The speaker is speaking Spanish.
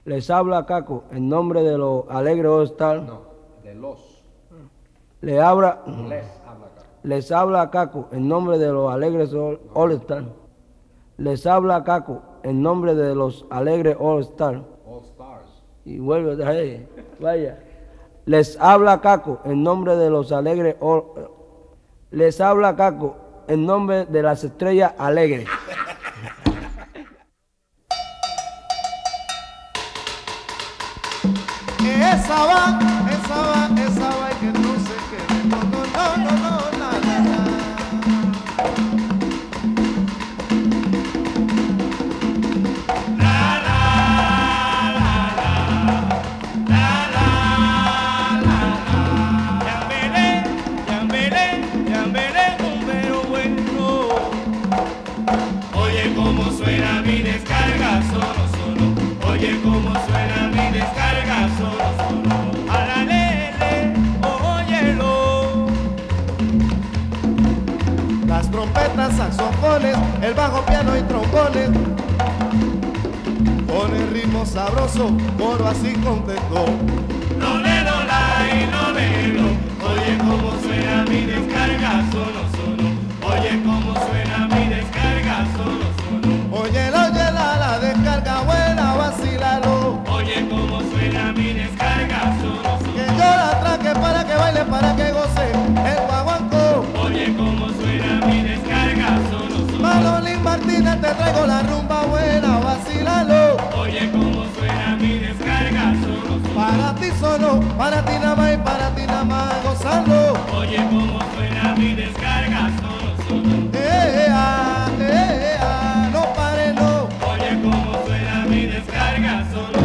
Les habla Caco en nombre de los Alegres All Star. No, de los. Les habla, Les habla acá. les habla Caco en nombre de los Alegres All Star. Les habla Caco en nombre de los Alegres All Star. All Stars. Y vuelve otra vez. Vaya. Les habla Caco en nombre de los Alegres All. Les habla Caco en nombre de las Estrellas Alegres. Esa va y que no se quede. No, no, no, no, no, na, na, na. Oye cómo suena mi descarga solo, solo. Oye cómo suena mi descarga solo, solo. A la lele, óyelo. Las trompetas, saxofones, el bajo, piano y trombones. Con el ritmo sabroso, coro así contento. No le do la y no le do. Oye cómo suena mi descarga solo, solo. Oye cómo suena mi descarga solo, solo. Óyela, óyela, la descarga buena, vacílalo. Oye cómo suena mi descarga solo, Que solo. yo la traque para que baile, para que goce el guaguancó. Oye cómo suena mi descarga solo, solo. Manolín Martínez, te traigo la rumba buena, vacílalo. Oye cómo suena mi descarga solo, solo. Para ti solo, para ti nada más y para ti nada más, gozalo. Oye cómo suena mi descarga solo, solo. No pare, no. Oye cómo suena mi descarga solo.